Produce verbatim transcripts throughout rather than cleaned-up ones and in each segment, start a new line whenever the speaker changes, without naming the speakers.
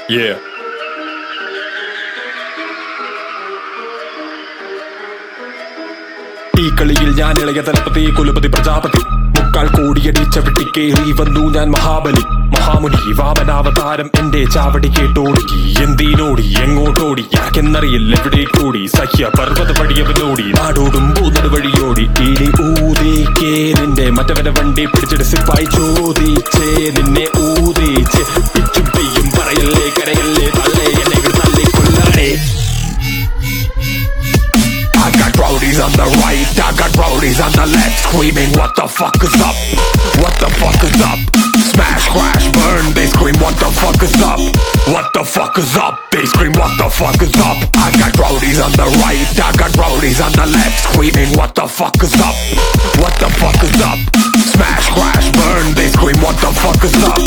Yeah. ഈ കളിയിൽ ഞാൻ ഇളയ തലപ്പതി കുലപതി പ്രജാപതി മുക്കാൽ കോടിയടിച്ച വെട്ടിക്കേറി വന്നു ഞാൻ മഹാബലി മഹാമുനി വാമനാവതാരം എന്റെ ചാവടി കേട്ടോടി എന്തിനോടി എങ്ങോട്ടോടി ആർക്കെന്നറിയില്ല എവിടേക്കോടി സഹ്യ പർവ്വത പടിയവനോടി നാടോടുമ്പോ നടുവഴിയോടി ഇനി ഊതിക്കേ നിന്റെ മറ്റവനെ വണ്ടി പിടിച്ചിട്ട് സിപ്പായി ചോദിച്ചേ നിന്നെ ഊതിച്ച് പിച്ചും പെയ്യും പറയല്ലേ കരയല്ലേ തള്ളേ എന്നെ തള്ളി കൊല്ലാടേ.
I got rowdies on the right, I got rowdies on the left, screaming what the fuck is up, what the fuck is up. Smash, crash, burn, they scream what the fuck is up, what the fuck is up, they scream what the fuck is up. I got rowdies on the right, I got rowdies on the left, screaming what the fuck is up, what the fuck is up. Smash, crash, burn, they scream what the fuck is up.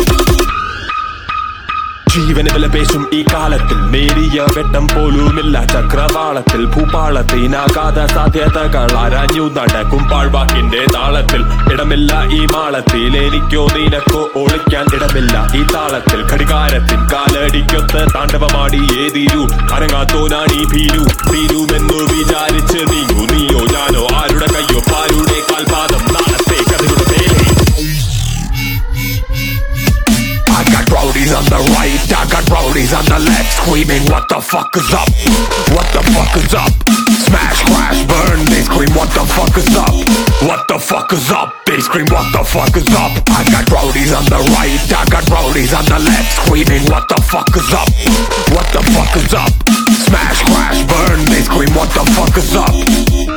ജീവന് വില പേശും ഈ കാലത്തിൽ നേരിയ വെട്ടം പോലുമില്ല ചക്രവാളത്തിൽ ഭൂപാളത്തിനാകാത സാധ്യതകൾ ആരാഞ്ഞു നടക്കും പാഴ്വാക്കിന്റെ താളത്തിൽ ഇടമില്ല ഈ മാളത്തിൽ എനിക്കോ നിനക്കോ ഒളിക്കാൻ ഇടമില്ല ഈ താളത്തിൽ ഘടികാരത്തിൻ കാലടിക്കൊത്ത് താണ്ഡവമാടി ഏതിരു അനങ്ങാത്തോനാണീ ഭീരു ഭീരുമെന്നു വിചാരിച്ച് നീങ്ങു നീയോ ഞാനോ ആരുടെ കയ്യോ പാരുടെ കാൽപാദം നാളത്തെ കഥയുടെ മേലെ.
I got rowdies on the right, I got rowdies on the left, screaming what the fuck is up, what the fuck is up. Smash, crash, burn, they scream what the fuck is up, what the fuck is up, they scream what the fuck is up. I got rowdies on the right, I got rowdies on the left, screaming what the fuck is up, what the fuck is up. Smash, crash, burn, they scream what the fuck is up.